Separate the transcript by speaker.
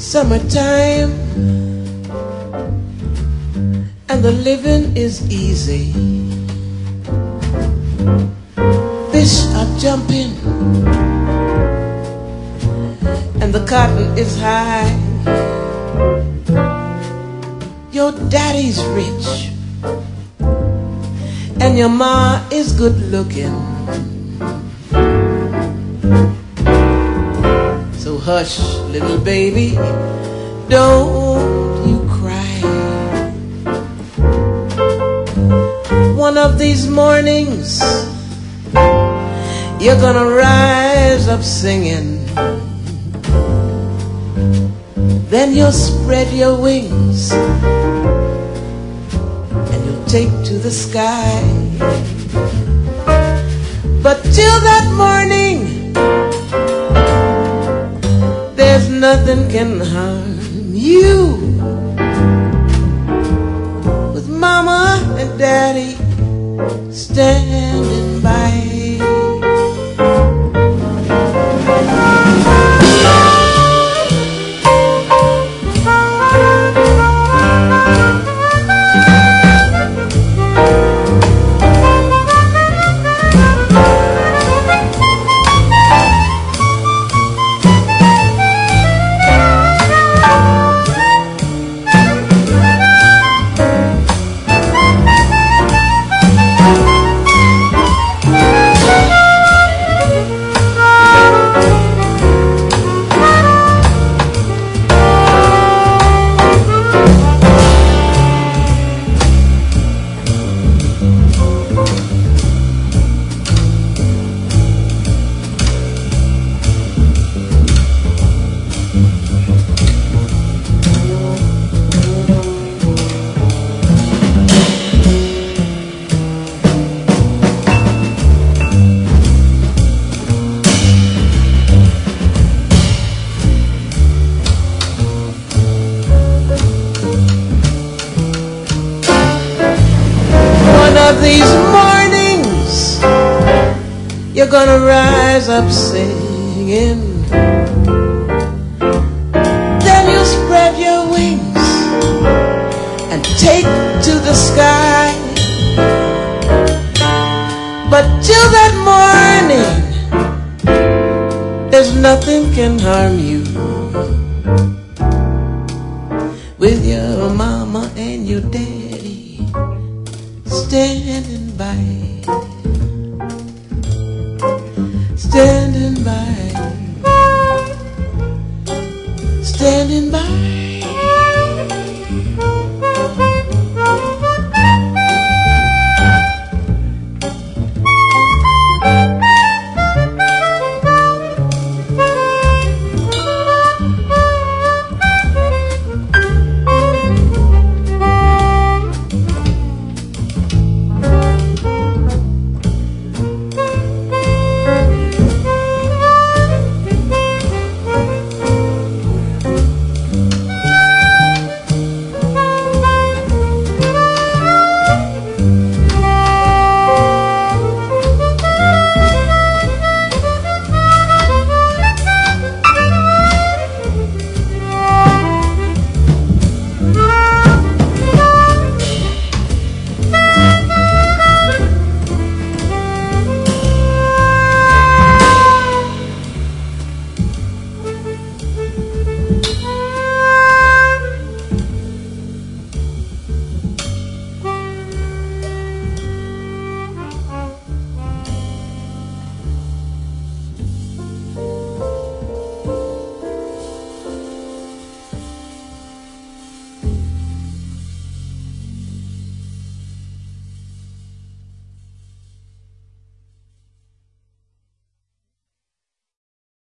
Speaker 1: summertime and the living is easy. Fish are jumping and the cotton is high. Your daddy's rich and your ma is good looking. So hush, little baby, don't you cry. One of these mornings you're gonna rise up singing. Then you'll spread your wings and you'll take to the sky. But till that morning, there's nothing can harm you. With mama and daddy standing by. These mornings you're gonna rise up singing. Then you'll spread your wings and take to the sky. But till that morning, there's nothing can harm you. With your mama and your daddy standing by.